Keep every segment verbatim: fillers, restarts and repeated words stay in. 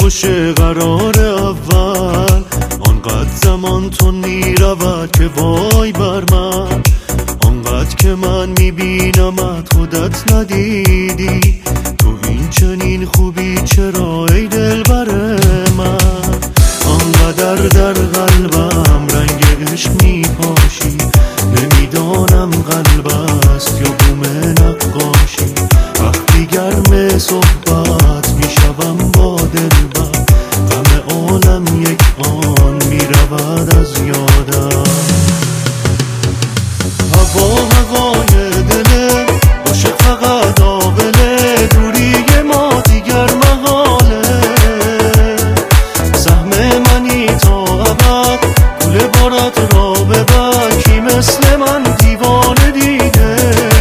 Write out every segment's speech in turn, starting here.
باشه قرار اول، آنقدر زمان تو میرود که وای بر من، آنقدر که من میبینمت خودت ندیدی، تو این چنین خوبی چرا ای دلبر من، آنقدر در قلبم رنگ عشق میپاشی، نمیدانم قلب است یا بوم نقاشی، وقتی گرم صحبت میشوم با دلبر، غم عالم یک آن میرود از یادم. هوا هوای دلم عاشق فقط عاقله، دوری ما دیگر محاله، سهم منی تا ابد گل بارت را ببر، کی مثل من دیوانه دیده.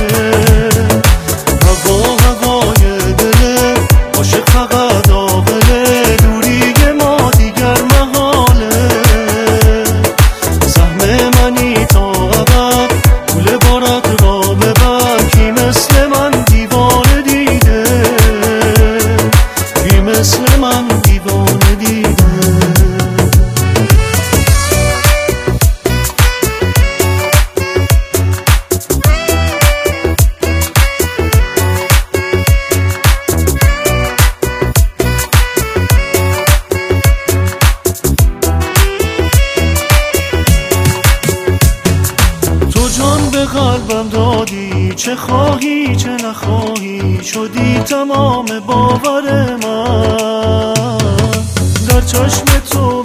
هوا هوای دلم عاشق فقط عاقله، دوری ما دیگر محاله، سهم منی تا ابد گل بارت را ببر، کی مثل من دیوانه دیده، کی مثل من دیوانه دیده. جان به قلبم دادی، چه خواهی چه نخواهی، شدی تمام باور من، در چشم تو